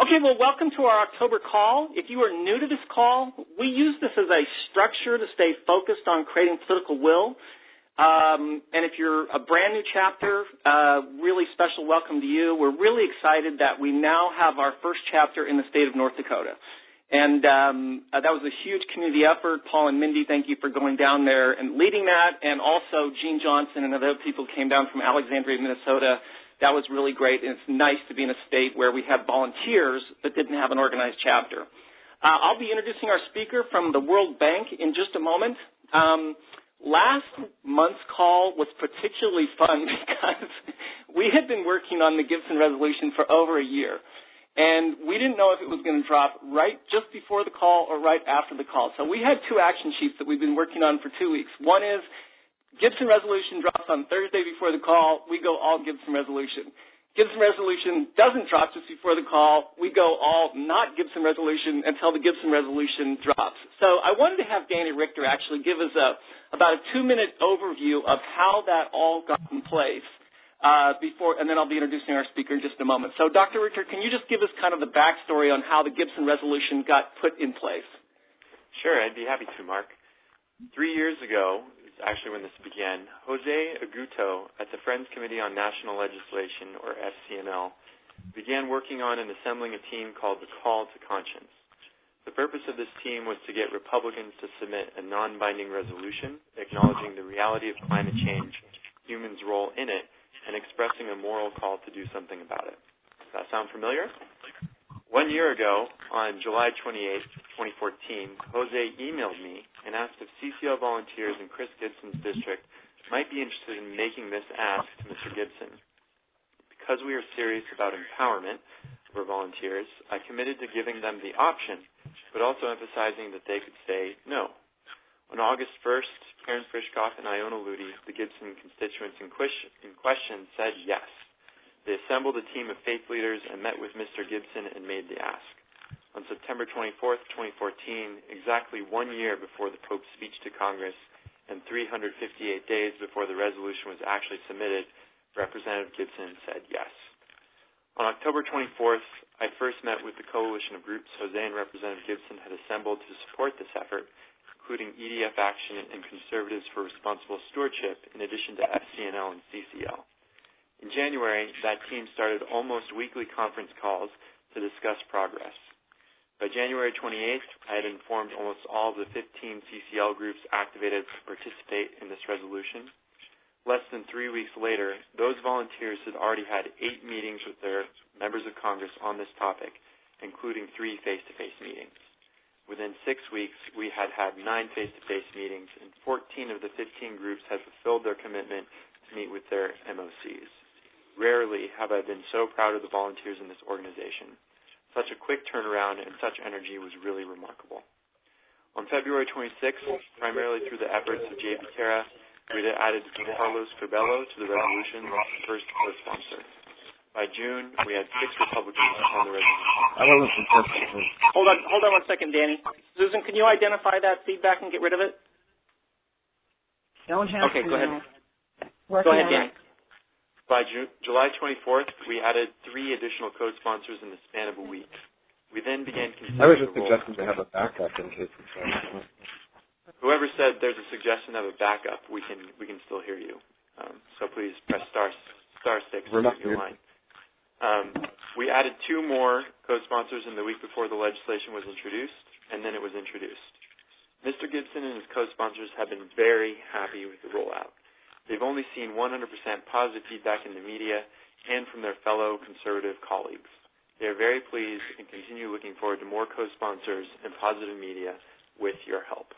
Okay, well, welcome to our October call. If you are new to this call, we use this as a structure to stay focused on creating political will. And if you're a brand new chapter, really special welcome to you. We're really excited that we now have our first chapter in the state of North Dakota. And that was a huge community effort. Paul and Mindy, thank you for going down there and leading that. And also Gene Johnson and other people came down from Alexandria, Minnesota. That was really great. And it's nice to be in a state where we have volunteers but didn't have an organized chapter. I'll be introducing our speaker from the World Bank in just a moment. Last month's call was particularly fun because we had been working on the Gibson resolution for over a year, and we didn't know if it was going to drop right just before the call or right after the call. So we had two action sheets that we've been working on for 2 weeks. One is Gibson resolution drops on Thursday before the call. We go all Gibson resolution. Gibson resolution doesn't drop just before the call. We go all not Gibson resolution until the Gibson resolution drops. So I wanted to have Danny Richter actually give us about a 2-minute overview of how that all got in place and then I'll be introducing our speaker in just a moment. So Dr. Richter, can you just give us kind of the backstory on how the Gibson resolution got put in place? Sure, I'd be happy to, Mark. 3 years ago, actually when this began, Jose Aguto at the Friends Committee on National Legislation, or FCNL, began working on and assembling a team called the Call to Conscience. The purpose of this team was to get Republicans to submit a non-binding resolution acknowledging the reality of climate change, humans' role in it, and expressing a moral call to do something about it. Does that sound familiar? 1 year ago, on July 28, 2014, Jose emailed me and asked if CCL volunteers in Chris Gibson's district might be interested in making this ask to Mr. Gibson. Because we are serious about empowerment of our volunteers, I committed to giving them the option, but also emphasizing that they could say no. On August 1st, Karen Frischkopf and Iona Ludi, the Gibson constituents in question, said yes. They assembled a team of faith leaders and met with Mr. Gibson and made the ask. On September 24th, 2014, exactly 1 year before the Pope's speech to Congress and 358 days before the resolution was actually submitted, Representative Gibson said yes. On October 24th, I first met with the coalition of groups Jose and Representative Gibson had assembled to support this effort, including EDF Action and Conservatives for Responsible Stewardship, in addition to FCNL and CCL. In January, that team started almost weekly conference calls to discuss progress. By January 28th, I had informed almost all of the 15 CCL groups activated to participate in this resolution. Less than 3 weeks later, those volunteers had already had 8 meetings with their members of Congress on this topic, including 3 face-to-face meetings. Within 6 weeks, we had had 9 face-to-face meetings, and 14 of the 15 groups had fulfilled their commitment to meet with their MOCs. Rarely have I been so proud of the volunteers in this organization. Such a quick turnaround and such energy was really remarkable. On February 26th, primarily through the efforts of Jay Butera, we added Carlos Curbelo to the resolution's first co-sponsor. By June, we had 6 Republicans on the resolution. Hold on 1 second, Danny. Susan, can you identify that feedback and get rid of it? Don't have okay, to. Go ahead. Go ahead, Danny. By July 24th, we added 3 additional co-sponsors in the span of a week. We then began considering I was just suggesting to have a backup in case it's Whoever said there's a suggestion of a backup, we can still hear you. So please press star 6 to get your line. We added 2 more co-sponsors in the week before the legislation was introduced, and then it was introduced. Mr. Gibson and his co-sponsors have been very happy with the rollout. They've only seen 100% positive feedback in the media and from their fellow conservative colleagues. They are very pleased and continue looking forward to more co-sponsors and positive media with your help.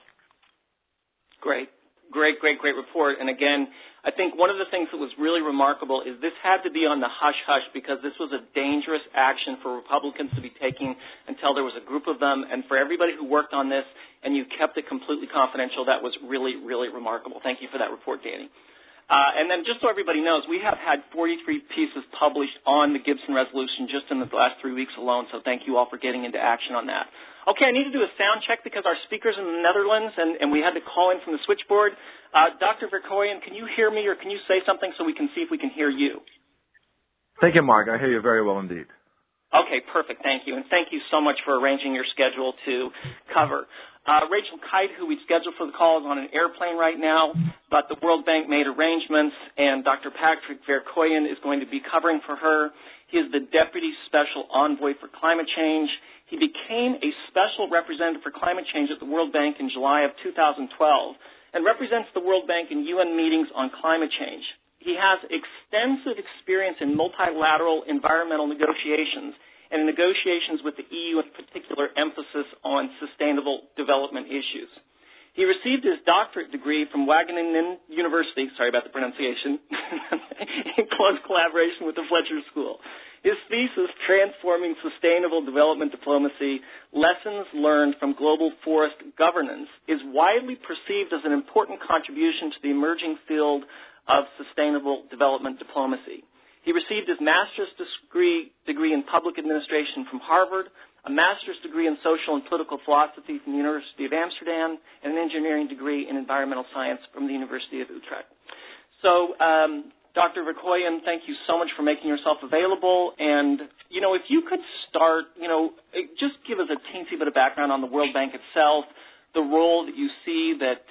Great report. And again, I think one of the things that was really remarkable is this had to be on the hush-hush because this was a dangerous action for Republicans to be taking until there was a group of them. And for everybody who worked on this and you kept it completely confidential, that was really, really remarkable. Thank you for that report, Danny. And then just so everybody knows, we have had 43 pieces published on the Gibson resolution just in the last 3 weeks alone, so thank you all for getting into action on that. Okay, I need to do a sound check because our speaker's in the Netherlands, and we had to call in from the switchboard. Dr. Verkooyen, can you hear me or can you say something so we can see if we can hear you? Thank you, Mark. I hear you very well indeed. Okay, perfect. Thank you. And thank you so much for arranging your schedule to cover. Rachel Kite, who we scheduled for the call, is on an airplane right now, but the World Bank made arrangements, and Dr. Patrick Verkooyen is going to be covering for her. He is the Deputy Special Envoy for Climate Change. He became a Special Representative for Climate Change at the World Bank in July of 2012 and represents the World Bank in UN meetings on climate change. He has extensive experience in multilateral environmental negotiations and in negotiations with the EU, in particular emphasis on sustainable development issues. He received his doctorate degree from Wageningen University, sorry about the pronunciation, in close collaboration with the Fletcher School. His thesis, Transforming Sustainable Development Diplomacy, Lessons Learned from Global Forest Governance, is widely perceived as an important contribution to the emerging field of sustainable development diplomacy. He received his master's degree in public administration from Harvard, a master's degree in social and political philosophy from the University of Amsterdam, and an engineering degree in environmental science from the University of Utrecht. So, Dr. Verkooyen, thank you so much for making yourself available. And, if you could start, just give us a teensy bit of background on the World Bank itself, the role that you see that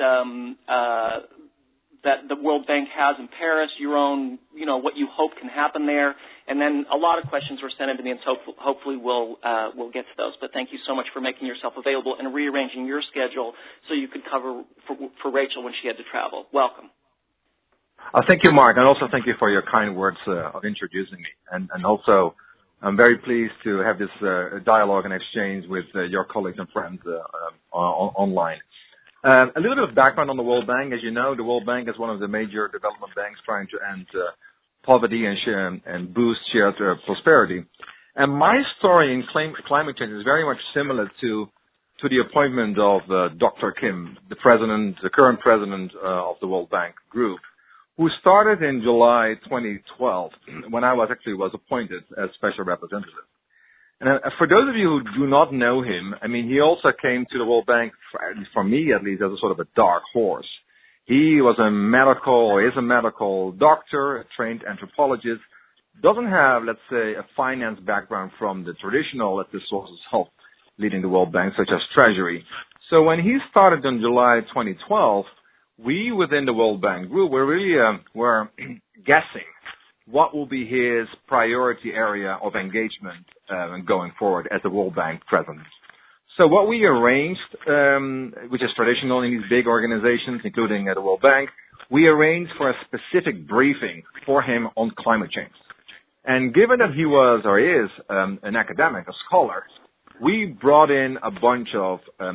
the World Bank has in Paris, your own, what you hope can happen there, and then a lot of questions were sent into me, and so hopefully we'll get to those. But thank you so much for making yourself available and rearranging your schedule so you could cover for Rachel when she had to travel. Welcome. Thank you, Mark, and also thank you for your kind words of introducing me. And also, I'm very pleased to have this dialogue and exchange with your colleagues and friends online. A little bit of background on the World Bank. As you know, the World Bank is one of the major development banks trying to end poverty and boost shared prosperity. And my story in climate change is very much similar to the appointment of Dr. Kim, the current president of the World Bank Group, who started in July 2012 when I was appointed as special representative. And for those of you who do not know him, he also came to the World Bank, for me at least, as a sort of a dark horse. He was is a medical doctor, a trained anthropologist, doesn't have, let's say, a finance background from the traditional, sources of help leading the World Bank, such as Treasury. So when he started in July 2012, we within the World Bank Group were guessing what will be his priority area of engagement going forward as the World Bank president. So what we arranged, which is traditional in these big organizations, including the World Bank, we arranged for a specific briefing for him on climate change. And given that he was or is an academic, a scholar, we brought in a bunch of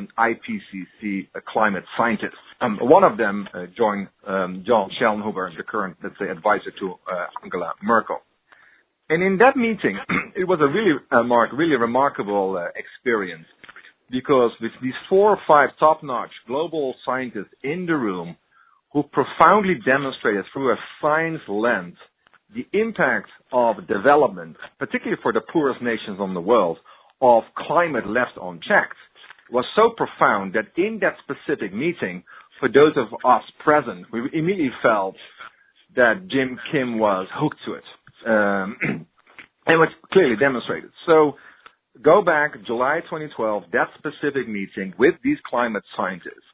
IPCC climate scientists. One of them joined John Schellenhuber, the current, advisor to Angela Merkel. And in that meeting, it was a really remarkable experience, because with these 4 or 5 top-notch global scientists in the room who profoundly demonstrated through a science lens the impact of development, particularly for the poorest nations in the world, of climate left unchecked, was so profound that in that specific meeting, for those of us present, we immediately felt that Jim Kim was hooked to it. And it was clearly demonstrated. So go back July 2012, that specific meeting with these climate scientists.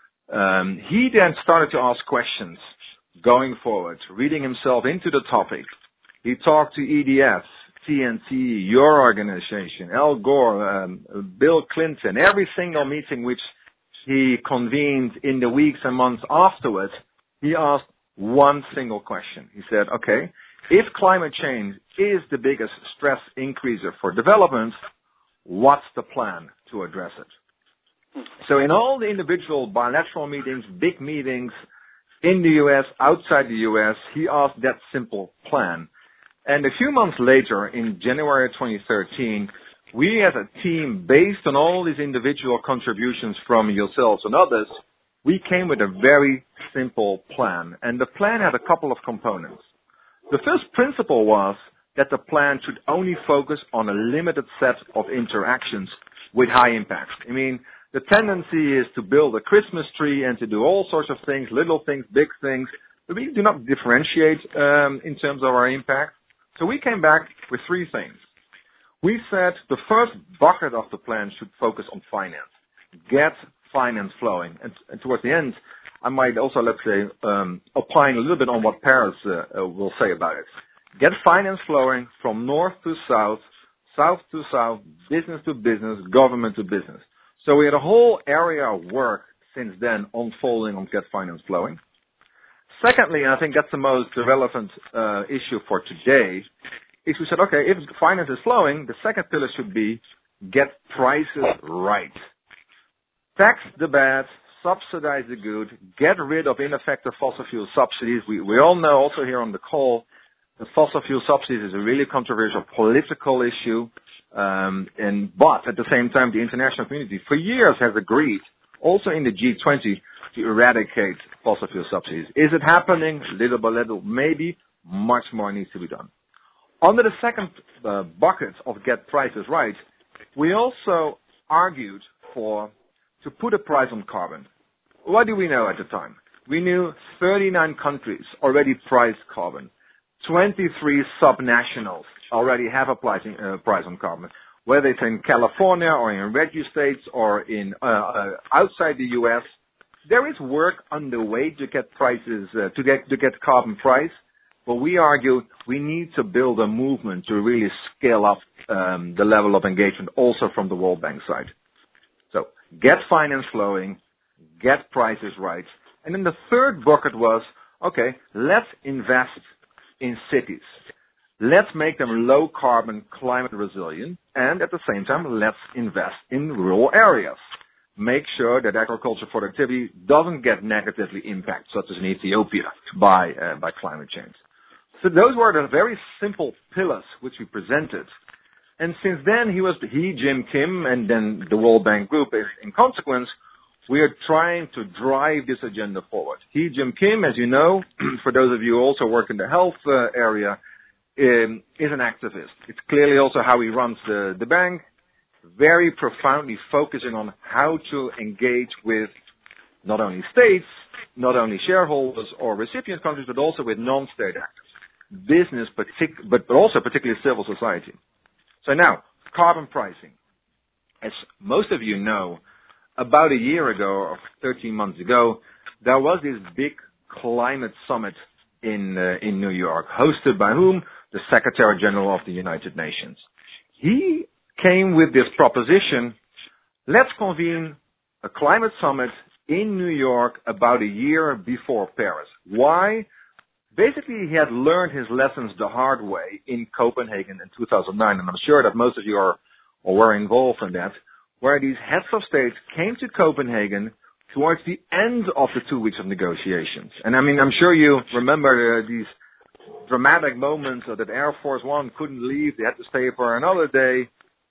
He then started to ask questions going forward, reading himself into the topic. He talked to EDF, TNT, your organization, Al Gore, Bill Clinton, every single meeting which he convened in the weeks and months afterwards. He asked one single question. He said, okay, if climate change is the biggest stress increaser for development, what's the plan to address it? So in all the individual bilateral meetings, big meetings in the U.S., outside the U.S., he asked that simple plan. And a few months later, in January 2013, we as a team, based on all these individual contributions from yourselves and others, we came with a very simple plan. And the plan had a couple of components. The first principle was that the plan should only focus on a limited set of interactions with high impact. The tendency is to build a Christmas tree and to do all sorts of things, little things, big things, but we do not differentiate in terms of our impact. So we came back with 3 things. we said the first bucket of the plan should focus on finance. Get finance flowing. And towards the end, I might also, let's say, opine a little bit on what Paris will say about it. Get finance flowing from north to south, south to south, business to business, government to business. So we had a whole area of work since then unfolding on get finance flowing. Secondly, and I think that's the most relevant issue for today, is we said, okay, if finance is flowing, the second pillar should be get prices right. Tax the bad, subsidize the good, get rid of ineffective fossil fuel subsidies. We all know also here on the call that fossil fuel subsidies is a really controversial political issue. But at the same time, the international community for years has agreed, also in the G20, to eradicate fossil fuel subsidies. Is it happening? Little by little, maybe. Much more needs to be done. Under the second bucket of get prices right, we also argued to put a price on carbon. What do we know at the time? We knew 39 countries already priced carbon. 23 subnationals already have a price on carbon. Whether it's in California or in red states or in outside the U.S., there is work underway to get prices to get carbon price. But we argue we need to build a movement to really scale up the level of engagement also from the World Bank side. So get finance flowing, get prices right. And then the third bucket was, okay, let's invest in cities. Let's make them low carbon, climate resilient, and at the same time, let's invest in rural areas. Make sure that agricultural productivity doesn't get negatively impacted, such as in Ethiopia, by climate change. So those were the very simple pillars which we presented. And since then, Jim Kim, and then the World Bank Group, in consequence, we are trying to drive this agenda forward. Jim Kim, as you know, for those of you who also work in the health area, is an activist. It's clearly also how he runs the bank, very profoundly focusing on how to engage with not only states, not only shareholders or recipient countries, but also with non-state actors, business, but also particularly civil society. So now, carbon pricing. As most of you know, about a year ago or 13 months ago, there was this big climate summit in New York, hosted by whom? The Secretary General of the United Nations. He came with this proposition, let's convene a climate summit in New York about a year before Paris. Why? Basically, he had learned his lessons the hard way in Copenhagen in 2009, and I'm sure that most of you were involved in that, where these heads of states came to Copenhagen towards the end of the 2 weeks of negotiations. And I mean, I'm sure you remember these dramatic moments that Air Force One couldn't leave, they had to stay for another day.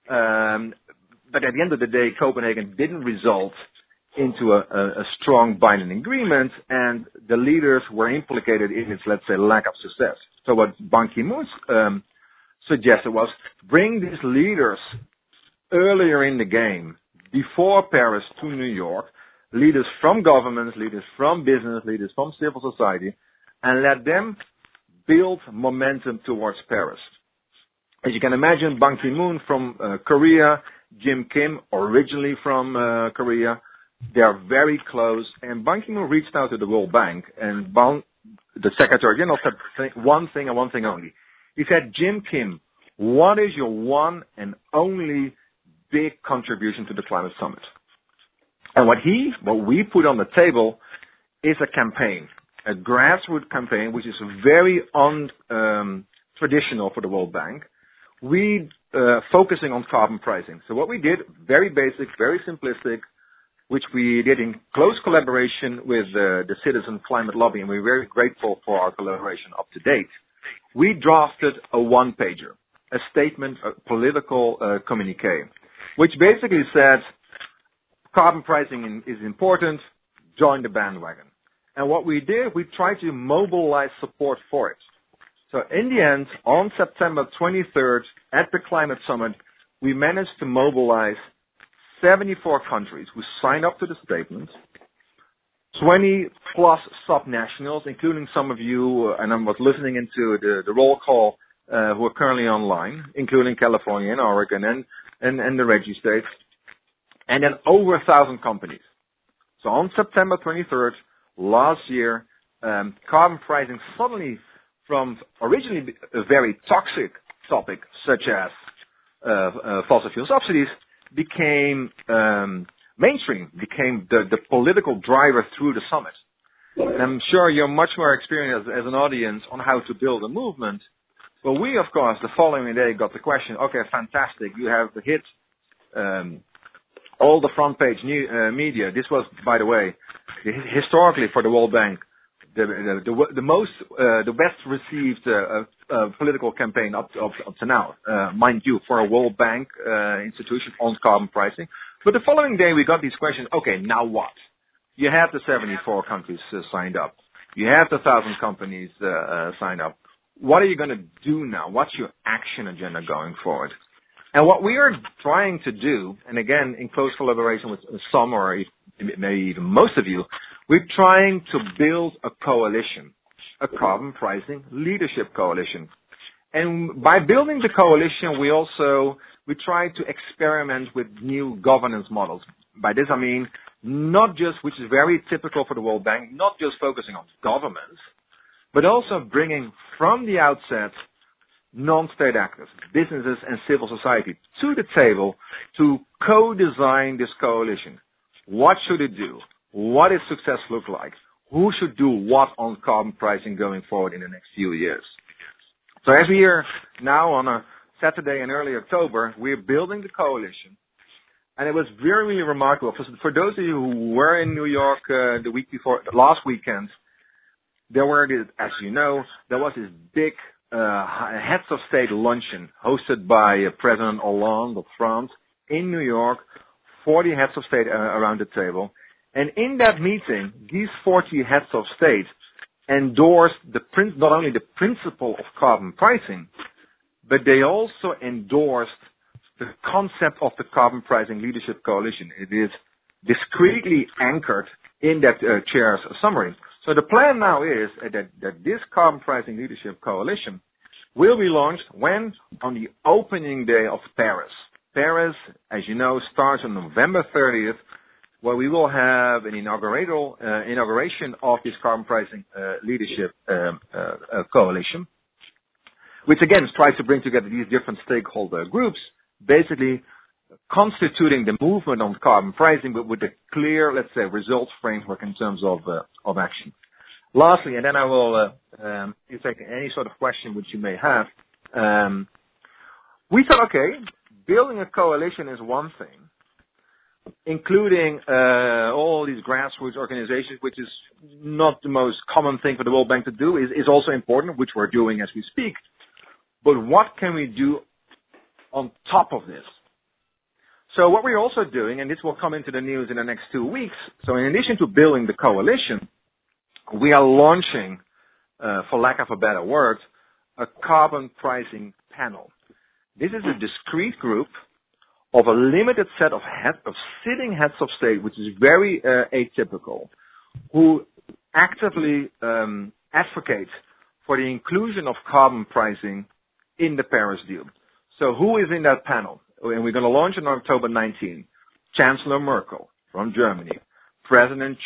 But at the end of the day, Copenhagen didn't result into a strong binding agreement, and the leaders were implicated in its, let's say, lack of success. So what Ban Ki-moon suggested was bring these leaders earlier in the game, before Paris, to New York, leaders from governments, leaders from business, leaders from civil society, and let them build momentum towards Paris. As you can imagine, Ban Ki-moon from Korea, Jim Kim, originally from Korea, they are very close. And Ban Ki-moon reached out to the World Bank, and the Secretary General said one thing and one thing only. He said, Jim Kim, what is your one and only big contribution to the climate summit? And what we put on the table is a campaign, a grassroots campaign, which is very traditional for the World Bank. We focusing on carbon pricing. So what we did, very basic, very simplistic, which we did in close collaboration with the Citizen Climate Lobby, and we're very grateful for our collaboration up to date. We drafted a one-pager, a statement, a political communique, which basically said carbon pricing is important, join the bandwagon. And what we did, we tried to mobilize support for it. So in the end, on September 23rd, at the Climate Summit, we managed to mobilize 74 countries who signed up to the statement, 20 plus subnationals, including some of you, and I was listening into the roll call who are currently online, including California and Oregon and the Reggie states, and then over 1,000 companies. So on September 23rd last year, carbon pricing suddenly, from originally a very toxic topic such as fossil fuel subsidies, became mainstream, became the political driver through the summit. And I'm sure you're much more experienced as an audience on how to build a movement. But we, of course, the following day got the question, okay, fantastic, you have hit all the front page media. This was, by the way, historically for the World Bank, the best received political campaign up to now, mind you, for a World Bank institution on carbon pricing. But the following day we got these questions. Okay, now what? You have the 74 countries signed up. You have the 1,000 companies signed up. What are you going to do now? What's your action agenda going forward? And what we are trying to do, and again, in close collaboration with some or maybe even most of you, we're trying to build a coalition, a carbon pricing leadership coalition. And by building the coalition, we try to experiment with new governance models. By this I mean not just, which is very typical for the World Bank, not just focusing on governments, but also bringing from the outset non-state actors, businesses and civil society to the table to co-design this coalition. What should it do? What does success look like? Who should do what on carbon pricing going forward in the next few years? So as we are now on a Saturday in early October, we're building the coalition. And it was very, really remarkable. For those of you who were in New York the week before, last weekend, there were, as you know, there was this big heads of state luncheon hosted by President Hollande of France in New York, 40 heads of state around the table. And in that meeting, these 40 heads of state endorsed not only the principle of carbon pricing, but they also endorsed the concept of the carbon pricing leadership coalition. It is discreetly anchored in that chair's summary. So the plan now is that this carbon pricing leadership coalition will be launched when? On the opening day of Paris. Paris, as you know, starts on November 30th, where we will have an inauguration of this carbon pricing leadership coalition, which again tries to bring together these different stakeholder groups, basically constituting the movement on carbon pricing, but with a clear, let's say, results framework in terms of action. Lastly, and then I will take any sort of question which you may have. We thought, okay, building a coalition is one thing, including all these grassroots organizations, which is not the most common thing for the World Bank to do, is also important, which we're doing as we speak. But what can we do on top of this? So what we're also doing, and this will come into the news in the next 2 weeks, so in addition to building the coalition, we are launching, for lack of a better word, a carbon pricing panel. This is a discrete group of a limited set of sitting heads of state, which is very atypical, who actively advocate for the inclusion of carbon pricing in the Paris deal. So who is in that panel? And we're going to launch on October 19. Chancellor Merkel from Germany, President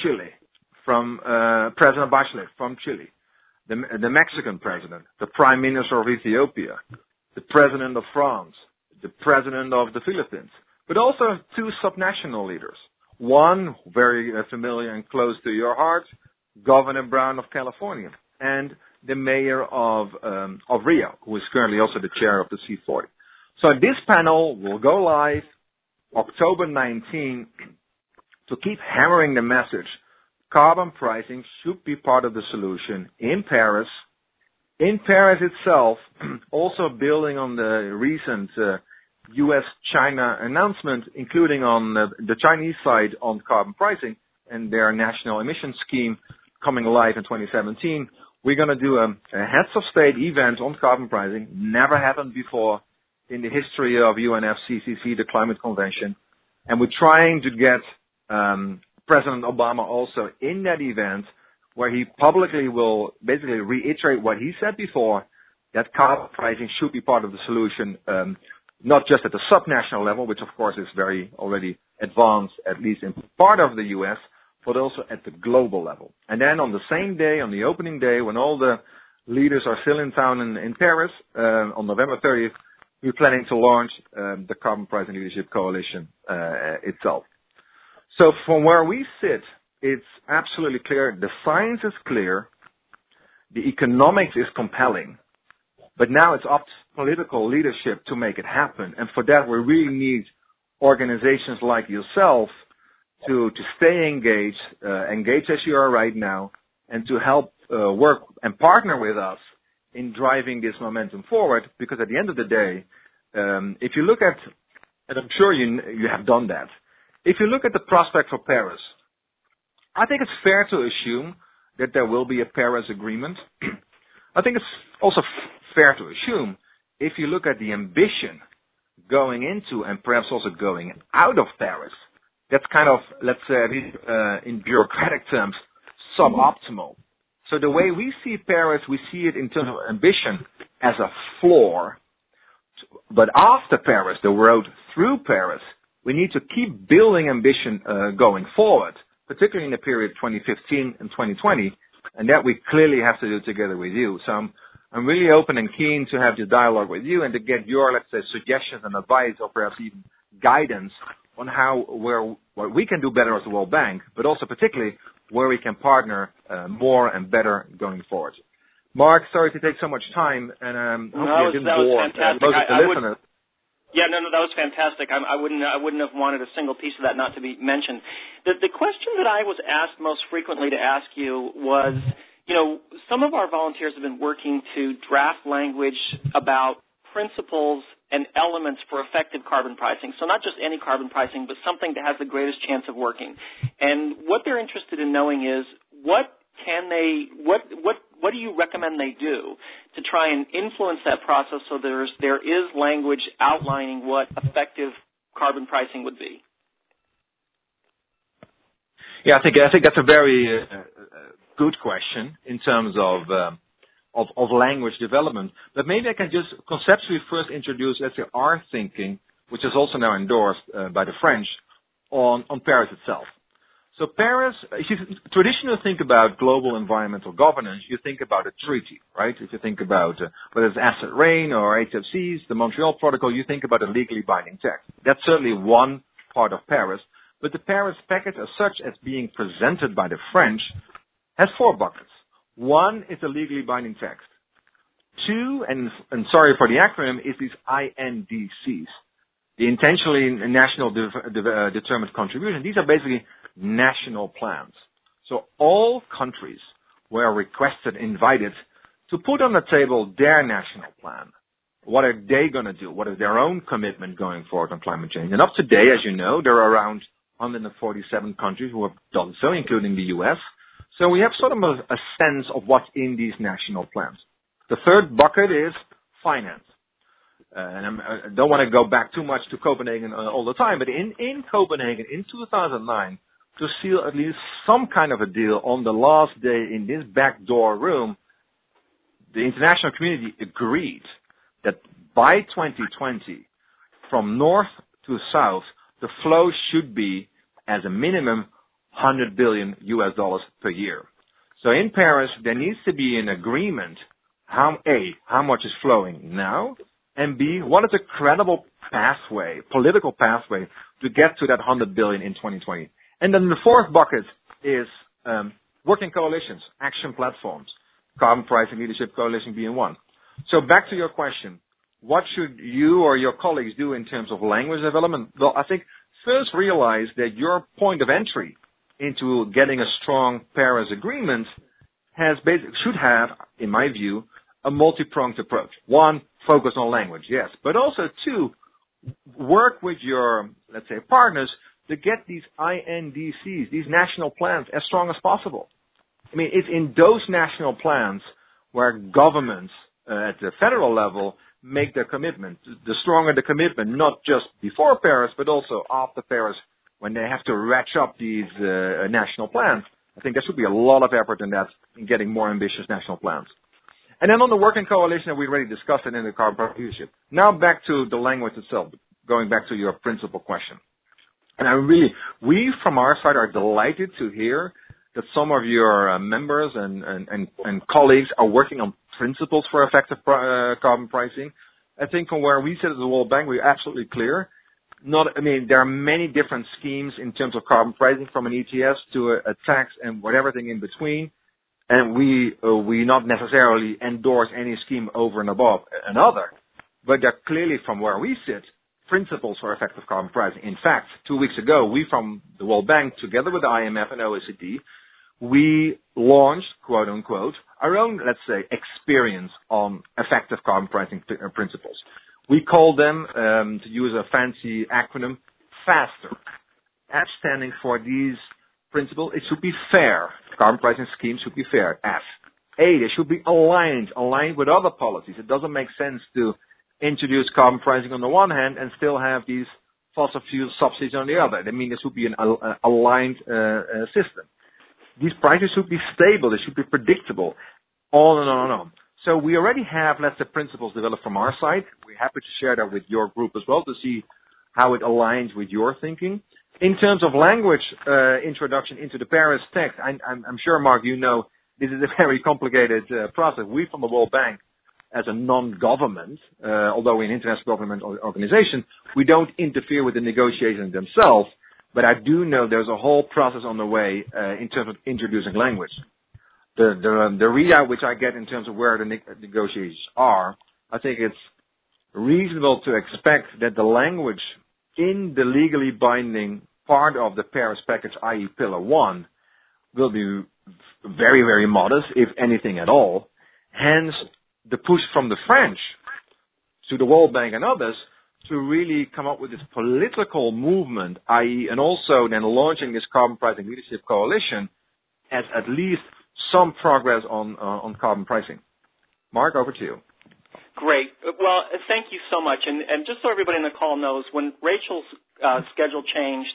Bachelet from Chile, the Mexican president, the Prime Minister of Ethiopia, the President of France, the President of the Philippines, but also 2 subnational leaders. One, very familiar and close to your heart, Governor Brown of California, and the mayor of Rio, who is currently also the chair of the C40. So this panel will go live October 19 to keep hammering the message. Carbon pricing should be part of the solution in Paris. In Paris itself, also building on the recent U.S.-China announcement, including on the Chinese side on carbon pricing and their national emission scheme coming live in 2017, we're going to do a heads of state event on carbon pricing. Never happened before in the history of UNFCCC, the Climate Convention. And we're trying to get President Obama also in that event, where he publicly will basically reiterate what he said before, that carbon pricing should be part of the solution, not just at the subnational level, which of course is very already advanced, at least in part of the U.S., but also at the global level. And then on the same day, on the opening day, when all the leaders are still in town in Paris, on November 30th, we're planning to launch the Carbon Pricing Leadership Coalition itself. So from where we sit, it's absolutely clear. The science is clear. The economics is compelling. But now it's up to political leadership to make it happen. And for that, we really need organizations like yourself to stay engaged as you are right now, and to help work and partner with us in driving this momentum forward. Because at the end of the day, if you look at, and I'm sure you have done that, if you look at the prospect for Paris, I think it's fair to assume that there will be a Paris Agreement. I think it's also fair to assume, if you look at the ambition going into and perhaps also going out of Paris, that's kind of, let's say, in bureaucratic terms, suboptimal. So the way we see Paris, we see it in terms of ambition as a floor. But after Paris, the road through Paris, we need to keep building ambition going forward, particularly in the period 2015 and 2020, and that we clearly have to do together with you. So I'm really open and keen to have this dialogue with you and to get your, let's say, suggestions and advice, or perhaps even guidance on what we can do better as the World Bank, but also particularly where we can partner more and better going forward. Mark, sorry to take so much time, and hopefully I didn't bore most of the listeners. Yeah, no, that was fantastic. I wouldn't have wanted a single piece of that not to be mentioned. The question that I was asked most frequently to ask you was, some of our volunteers have been working to draft language about principles and elements for effective carbon pricing. So not just any carbon pricing, but something that has the greatest chance of working. And what they're interested in knowing is what do you recommend they do to try and influence that process so there is language outlining what effective carbon pricing would be? Yeah, I think that's a very good question in terms of language development. But maybe I can just conceptually first introduce, let's say, our thinking, which is also now endorsed by the French, on Paris itself. So Paris, if you traditionally think about global environmental governance, you think about a treaty, right? If you think about whether it's Asset Rain or HFCs, the Montreal Protocol, you think about a legally binding text. That's certainly one part of Paris. But the Paris package as such, as being presented by the French, has 4 buckets. One is a legally binding text. 2, and sorry for the acronym, is these INDCs, the intentionally national determined contribution. These are basically national plans. So all countries were requested, invited to put on the table their national plan. What are they going to do? What is their own commitment going forward on climate change? And up to date, as you know, there are around 147 countries who have done so, including the U.S. So we have sort of a sense of what's in these national plans. The third bucket is finance. And I don't want to go back too much to Copenhagen all the time, but in Copenhagen in 2009, to seal at least some kind of a deal on the last day in this backdoor room, the international community agreed that by 2020, from north to south, the flow should be, as a minimum, $100 billion per year. So in Paris, there needs to be an agreement, how much is flowing now, and B, what is a credible pathway, political pathway, to get to that $100 billion in 2020. And then the fourth bucket is working coalitions, action platforms, Carbon Pricing Leadership Coalition being one. So back to your question, what should you or your colleagues do in terms of language development? Well, I think first realize that your point of entry into getting a strong Paris agreement should have, in my view, a multi-pronged approach. One, focus on language, yes, but also 2, work with your, let's say, partners to get these INDCs, these national plans, as strong as possible. I mean, it's in those national plans where governments at the federal level make their commitment. The stronger the commitment, not just before Paris, but also after Paris, when they have to ratchet up these national plans. I think there should be a lot of effort in that, in getting more ambitious national plans. And then on the working coalition, we already discussed it in the carbon price leadership. Now back to the language itself, going back to your principal question. And we from our side are delighted to hear that some of your members and colleagues are working on principles for effective carbon pricing. I think from where we sit at the World Bank, we're absolutely clear. There are many different schemes in terms of carbon pricing, from an ETS to a tax and whatever thing in between. And we not necessarily endorse any scheme over and above another. But there are clearly, from where we sit, principles for effective carbon pricing. In fact, 2 weeks ago, we from the World Bank, together with the IMF and OECD, we launched, quote unquote, our own, let's say, experience on effective carbon pricing principles. We call them, to use a fancy acronym, FASTER. F standing for these principles, it should be fair. Carbon pricing schemes should be fair. F. A, they should be aligned with other policies. It doesn't make sense to introduce carbon pricing on the one hand and still have these fossil fuel subsidies on the other. I mean, there should be an aligned system. These prices should be stable. They should be predictable. On and on and on. So we already have, let's say, principles developed from our side. We're happy to share that with your group as well to see how it aligns with your thinking. In terms of language introduction into the Paris text, I'm sure, Mark, you know this is a very complicated process. We from the World Bank, as a non-government, although we're an international government organization, we don't interfere with the negotiations themselves. But I do know there's a whole process on the way in terms of introducing language. The readout which I get in terms of where the negotiations are, I think it's reasonable to expect that the language in the legally binding part of the Paris package, i.e. Pillar 1, will be very, very modest, if anything at all. Hence, the push from the French to the World Bank and others to really come up with this political movement, i.e. and also then launching this carbon pricing leadership coalition as at least some progress on carbon pricing. Mark, over to you. Great. Well, thank you so much. And just so everybody in the call knows, when Rachel's schedule changed,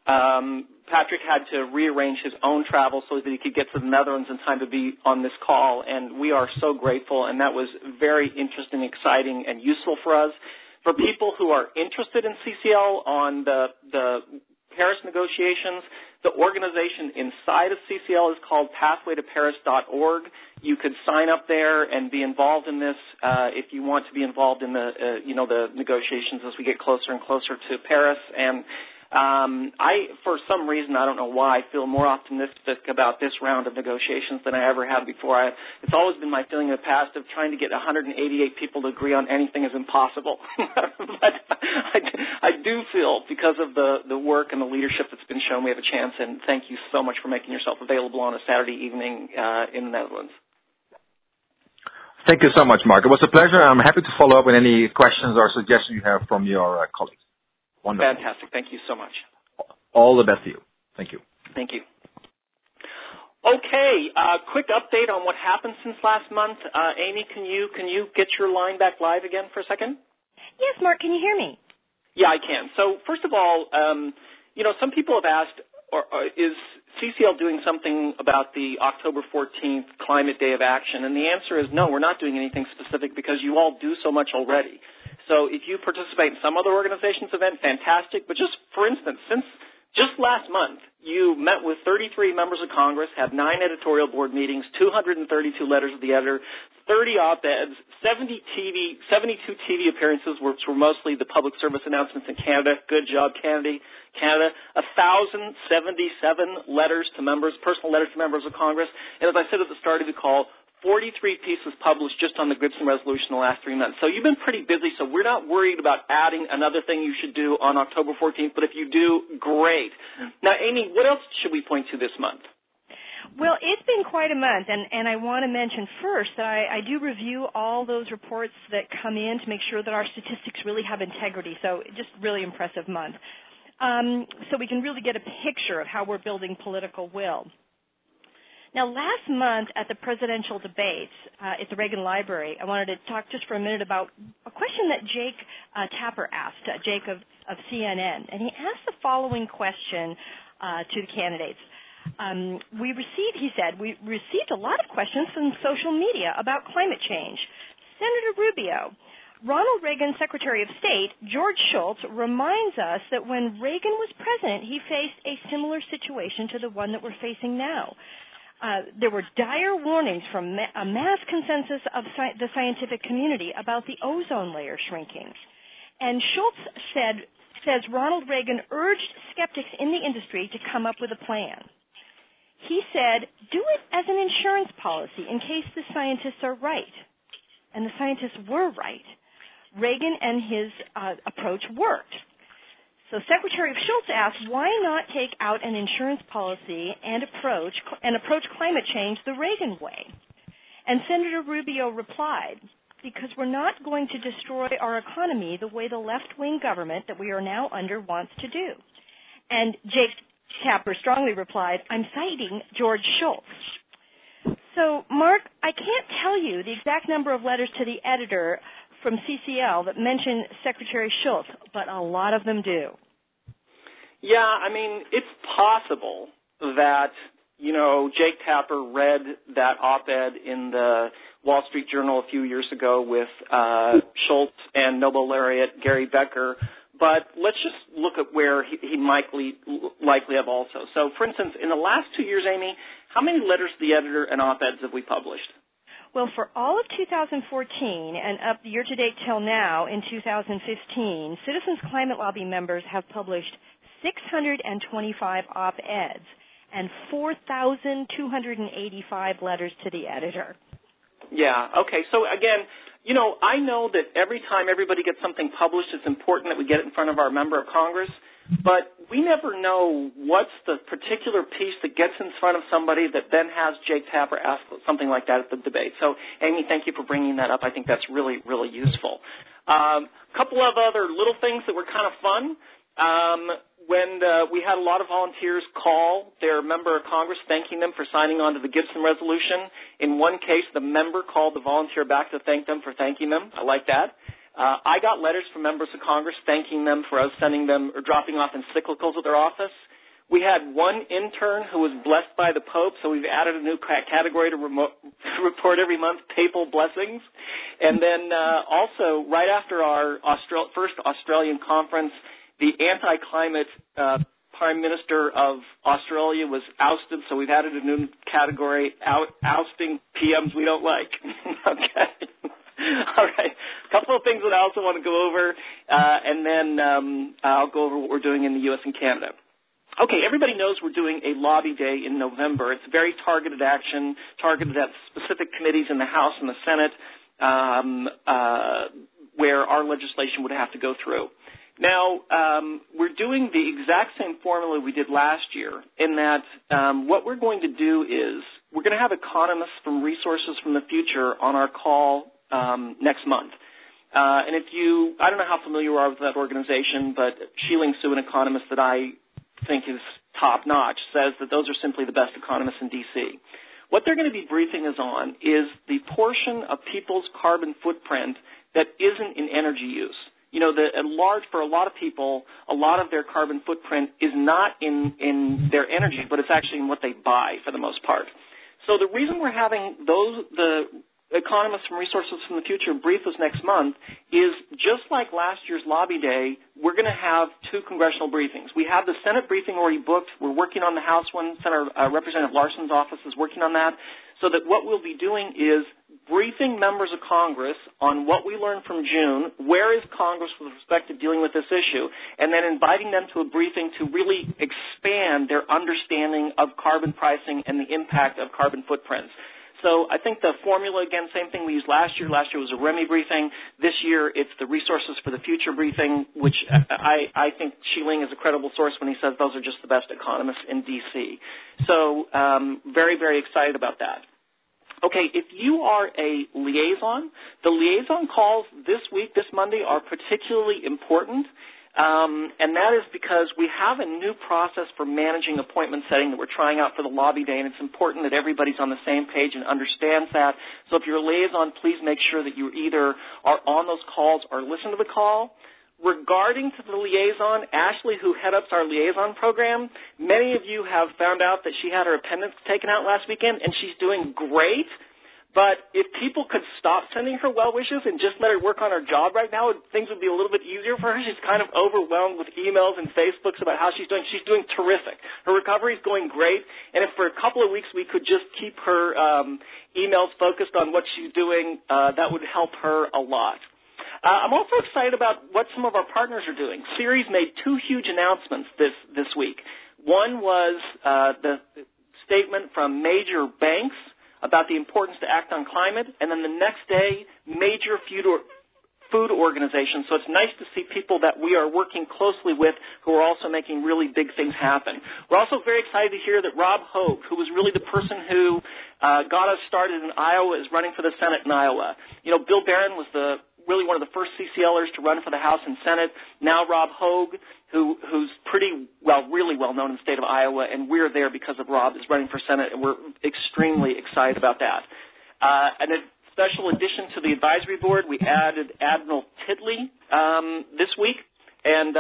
Patrick had to rearrange his own travel so that he could get to the Netherlands in time to be on this call, and we are so grateful, and that was very interesting, exciting, and useful for us. For people who are interested in CCL on the Paris negotiations, the organization inside of CCL is called pathwaytoparis.org. You could sign up there and be involved in this if you want to be involved in the negotiations as we get closer and closer to Paris. And I, for some reason, I don't know why, feel more optimistic about this round of negotiations than I ever have before. It's always been my feeling in the past of trying to get 188 people to agree on anything is impossible. But I do feel, because of the work and the leadership that's been shown, we have a chance, and thank you so much for making yourself available on a Saturday evening in the Netherlands. Thank you so much, Mark. It was a pleasure. I'm happy to follow up with any questions or suggestions you have from your colleagues. Wonderful. Fantastic. Thank you so much. All the best to you. Thank you. Thank you. Okay, quick update on what happened since last month. Amy, can you get your line back live again for a second? Yes, Mark, can you hear me? Yeah, I can. So first of all, some people have asked, is CCL doing something about the October 14th Climate Day of Action? And the answer is no, we're not doing anything specific because you all do so much already. So if you participate in some other organization's event, fantastic. But just for instance, since just last month, you met with 33 members of Congress, had 9 editorial board meetings, 232 letters of the editor, 30 op-eds, 72 TV appearances, which were mostly the public service announcements in Canada. Good job, Canada. 1,077 letters to members, personal letters to members of Congress. And as I said at the start of the call, 43 pieces published just on the Gibson resolution in the last 3 months. So you've been pretty busy, so we're not worried about adding another thing you should do on October 14th, but if you do, great. Now, Amy, what else should we point to this month? Well, it's been quite a month, and I want to mention first that I do review all those reports that come in to make sure that our statistics really have integrity, so just really impressive month. So we can really get a picture of how we're building political will. Now, last month at the presidential debates at the Reagan Library, I wanted to talk just for a minute about a question that Jake Tapper asked, Jake of CNN. And he asked the following question to the candidates. he said, we received a lot of questions from social media about climate change. Senator Rubio, Ronald Reagan's Secretary of State, George Shultz, reminds us that when Reagan was president, he faced a similar situation to the one that we're facing now. There were dire warnings from a mass consensus of the scientific community about the ozone layer shrinking. And Shultz says Ronald Reagan urged skeptics in the industry to come up with a plan. He said, do it as an insurance policy in case the scientists are right. And the scientists were right. Reagan and his approach worked. So Secretary of Shultz asked, why not take out an insurance policy and approach climate change the Reagan way? And Senator Rubio replied, because we're not going to destroy our economy the way the left-wing government that we are now under wants to do. And Jake Tapper strongly replied, I'm citing George Shultz. So, Mark, I can't tell you the exact number of letters to the editor from CCL that mention Secretary Shultz, but a lot of them do. Yeah, I mean, it's possible that, Jake Tapper read that op-ed in the Wall Street Journal a few years ago with Shultz and Nobel laureate Gary Becker, but let's just look at where he might likely have also. So, for instance, in the last 2 years, Amy, how many letters to the editor and op-eds have we published? Well, for all of 2014 and up year-to-date till now in 2015, Citizens Climate Lobby members have published 625 op-eds and 4,285 letters to the editor. Yeah, okay. So, again, I know that every time everybody gets something published, it's important that we get it in front of our member of Congress, but we never know what's the particular piece that gets in front of somebody that then has Jake Tapper ask something like that at the debate. So, Amy, thank you for bringing that up. I think that's really, really useful. A couple of other little things that were kind of fun. When we had a lot of volunteers call their member of Congress thanking them for signing on to the Gibson resolution. In one case, the member called the volunteer back to thank them for thanking them. I like that. I got letters from members of Congress thanking them for us sending them or dropping off encyclicals at their office. We had one intern who was blessed by the Pope, so we've added a new category to report every month, papal blessings. And then also, right after our first Australian conference, the anti-climate Prime Minister of Australia was ousted, so we've added a new category, ousting PMs we don't like. Okay. All right. A couple of things that I also want to go over, and then I'll go over what we're doing in the U.S. and Canada. Okay, everybody knows we're doing a lobby day in November. It's very targeted action, targeted at specific committees in the House and the Senate where our legislation would have to go through. Now, we're doing the exact same formula we did last year in that what we're going to do is we're going to have economists from Resources from the Future on our call next month. And I don't know how familiar you are with that organization, but Shih-Ling Su, an economist that I think is top-notch, says that those are simply the best economists in D.C. What they're going to be briefing us on is the portion of people's carbon footprint that isn't in energy use. For a lot of people, a lot of their carbon footprint is not in their energy, but it's actually in what they buy for the most part. So the reason we're having the economists from Resources from the Future brief us next month is just like last year's lobby day, we're going to have two congressional briefings. We have the Senate briefing already booked. We're working on the House one. Senator Representative Larson's office is working on that. So that what we'll be doing is briefing members of Congress on what we learned from June, where is Congress with respect to dealing with this issue, and then inviting them to a briefing to really expand their understanding of carbon pricing and the impact of carbon footprints. So I think the formula, again, same thing we used last year. Last year was a REMI briefing. This year it's the Resources for the Future briefing, which I think Shih-Ling is a credible source when he says those are just the best economists in D.C. So very, very excited about that. Okay, if you are a liaison, the liaison calls this week, this Monday, are particularly important. And that is because we have a new process for managing appointment setting that we're trying out for the lobby day, and it's important that everybody's on the same page and understands that. So if you're a liaison, please make sure that you either are on those calls or listen to the call, regarding to the liaison, Ashley, who heads up our liaison program, many of you have found out that she had her appendix taken out last weekend, and she's doing great. But if people could stop sending her well wishes and just let her work on her job right now, things would be a little bit easier for her. She's kind of overwhelmed with emails and Facebooks about how she's doing terrific. Her recovery is going great, and if for a couple of weeks we could just keep her emails focused on what she's doing, that would help her a lot. I'm also excited about what some of our partners are doing. Ceres made two huge announcements this week. One was the statement from major banks about the importance to act on climate, and then the next day, major food organizations. So it's nice to see people that we are working closely with who are also making really big things happen. We're also very excited to hear that Rob Hogue, who was really the person who got us started in Iowa, is running for the Senate in Iowa. You know, Bill Barron was really one of the first CCLers to run for the House and Senate. Now Rob Hogue, who's really well known in the state of Iowa, and we're there because of Rob, is running for Senate, and we're extremely excited about that. And a special addition to the advisory board, we added Admiral Titley this week, and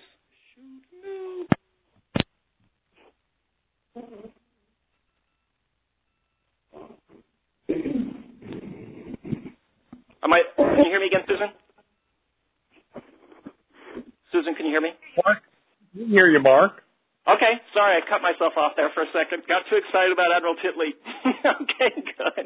can you hear me again, Susan? Susan, can you hear me? Mark, I can hear you, Mark. Okay, sorry, I cut myself off there for a second. Got too excited about Admiral Titley. Okay, good.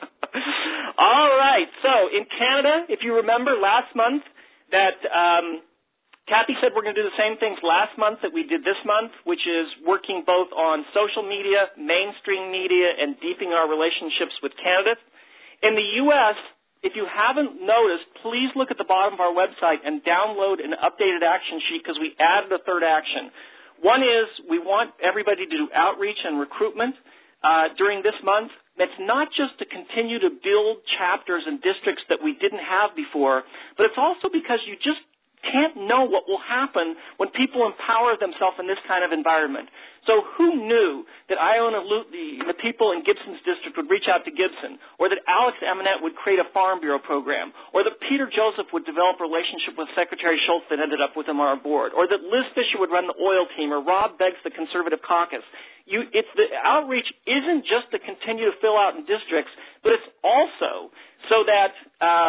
All right, so in Canada, if you remember last month that Kathy said we're going to do the same things last month that we did this month, which is working both on social media, mainstream media, and deepening our relationships with candidates. In the U.S., if you haven't noticed, please look at the bottom of our website and download an updated action sheet because we added a third action. One is we want everybody to do outreach and recruitment during this month. It's not just to continue to build chapters and districts that we didn't have before, but it's also because you just can't know what will happen when people empower themselves in this kind of environment. So who knew that Iona Lutey, the people in Gibson's district, would reach out to Gibson, or that Alex Eminette would create a Farm Bureau program, or that Peter Joseph would develop a relationship with Secretary Schultz that ended up with him on our board, or that Liz Fisher would run the oil team, or Rob Beggs the Conservative Caucus. The outreach isn't just to continue to fill out in districts, but it's also so that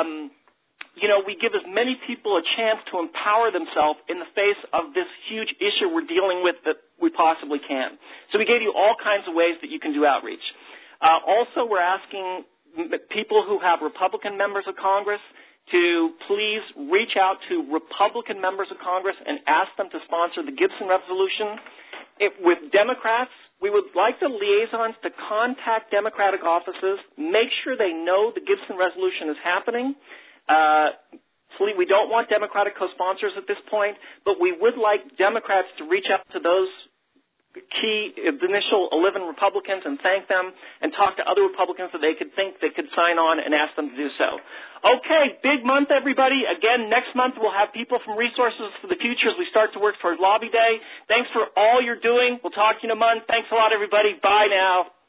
we give as many people a chance to empower themselves in the face of this huge issue we're dealing with that we possibly can. So we gave you all kinds of ways that you can do outreach. Also, we're asking people who have Republican members of Congress to please reach out to Republican members of Congress and ask them to sponsor the Gibson resolution. With Democrats, we would like the liaisons to contact Democratic offices, make sure they know the Gibson resolution is happening. We don't want Democratic co-sponsors at this point, but we would like Democrats to reach out to those key initial 11 Republicans and thank them and talk to other Republicans that they could think they could sign on and ask them to do so. Okay, big month, everybody. Again, next month we'll have people from Resources for the Future as we start to work towards Lobby Day. Thanks for all you're doing. We'll talk to you in a month. Thanks a lot, everybody. Bye now.